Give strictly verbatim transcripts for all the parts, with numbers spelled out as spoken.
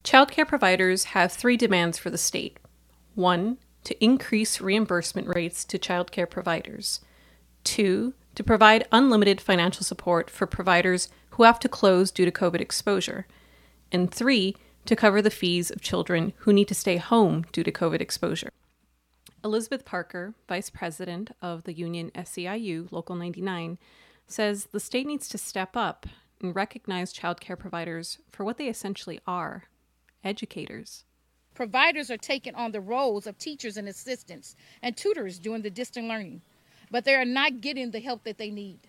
Childcare providers have three demands for the state. One, to increase reimbursement rates to childcare providers. Two, to provide unlimited financial support for providers who have to close due to COVID exposure. And three, to cover the fees of children who need to stay home due to COVID exposure. Elizabeth Parker, Vice President of the union S E I U Local ninety-nine, says the state needs to step up and recognize childcare providers for what they essentially are, educators. Providers are taking on the roles of teachers and assistants and tutors doing the distant learning, but they are not getting the help that they need.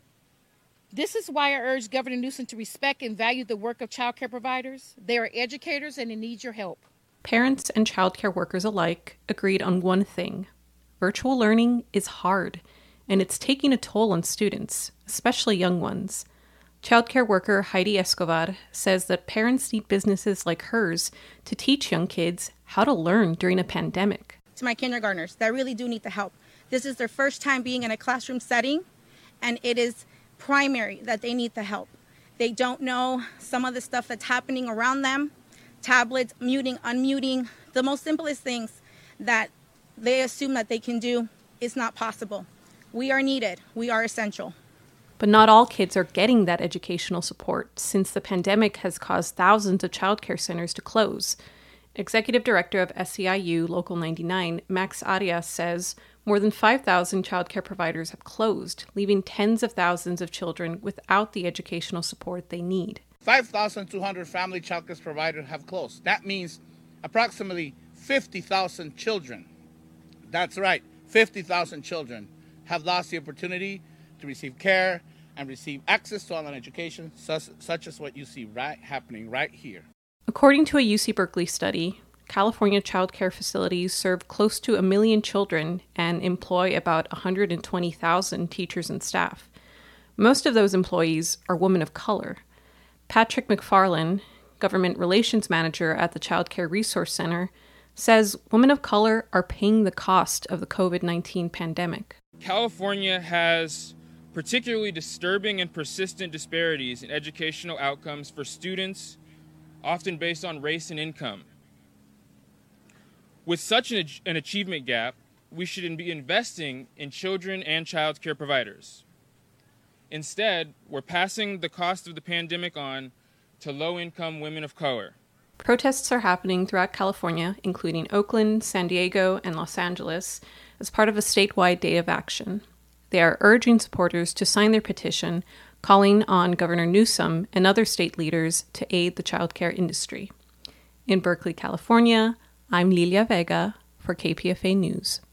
This is why I urge Governor Newsom to respect and value the work of childcare providers. They are educators and they need your help. Parents and childcare workers alike agreed on one thing. Virtual learning is hard, and it's taking a toll on students, especially young ones. Childcare worker Heidi Escobar says that parents need businesses like hers to teach young kids how to learn during a pandemic. To my kindergartners that really do need the help. This is their first time being in a classroom setting, and it is primary that they need the help. They don't know some of the stuff that's happening around them. Tablets, muting, unmuting, the most simplest things that they assume that they can do is not possible. We are needed. We are essential. But not all kids are getting that educational support since the pandemic has caused thousands of childcare centers to close. Executive Director of S E I U Local ninety-nine, Max Arias, says more than five thousand childcare providers have closed, leaving tens of thousands of children without the educational support they need. five thousand two hundred family childcare providers have closed. That means approximately fifty thousand children. That's right, fifty thousand children have lost the opportunity to receive care and receive access to online education, such, such as what you see right happening right here. According to a U C Berkeley study, California child care facilities serve close to a million children and employ about one hundred twenty thousand teachers and staff. Most of those employees are women of color. Patrick McFarland, Government Relations Manager at the Child Care Resource Center, says women of color are paying the cost of the COVID nineteen pandemic. California has particularly disturbing and persistent disparities in educational outcomes for students, often based on race and income. With such an, an achievement gap, we should be investing in children and child care providers. Instead, we're passing the cost of the pandemic on to low-income women of color. Protests are happening throughout California, including Oakland, San Diego, and Los Angeles, as part of a statewide day of action. They are urging supporters to sign their petition, calling on Governor Newsom and other state leaders to aid the childcare industry. In Berkeley, California, I'm Lilia Vega for K P F A News.